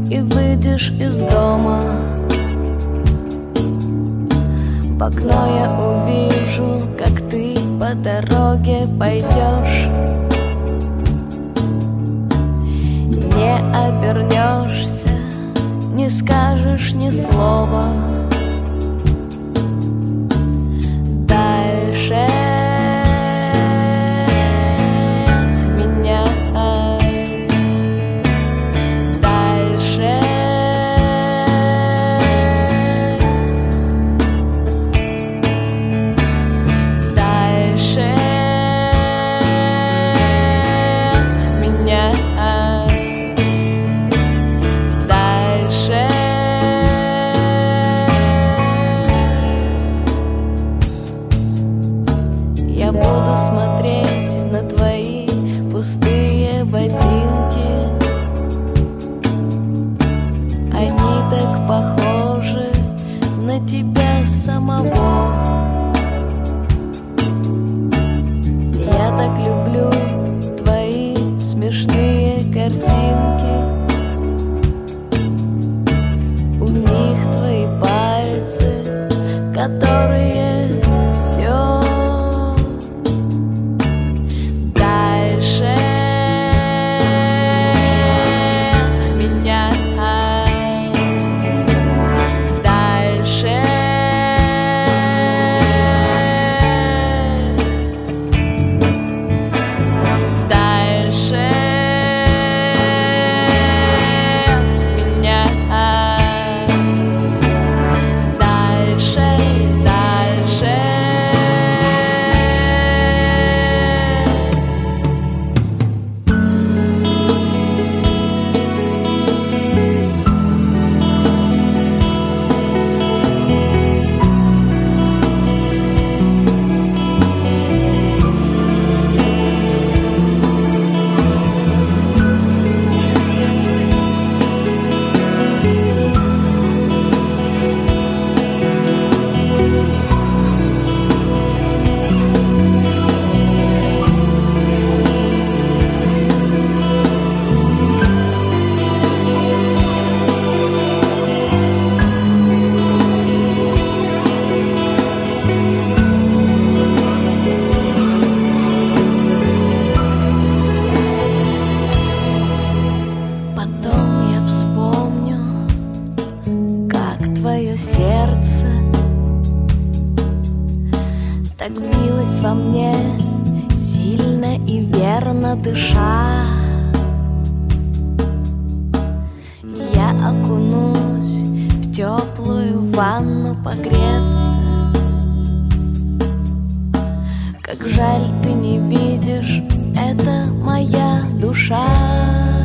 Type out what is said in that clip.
и выйдешь из дома. В окно я увижу, как ты по дороге пойдешь. Не обернешься, не скажешь ни слова. Дальше от меня, дальше. Дальше от меня. Я буду смотреть на твои пустые ботинки. Они так похожи на тебя самого. Я так люблю твои смешные картинки. У них твои пальцы, которые все. Твое сердце так билось во мне, сильно и верно дыша. Я окунусь в теплую ванну погреться. Как жаль, ты не видишь, это моя душа.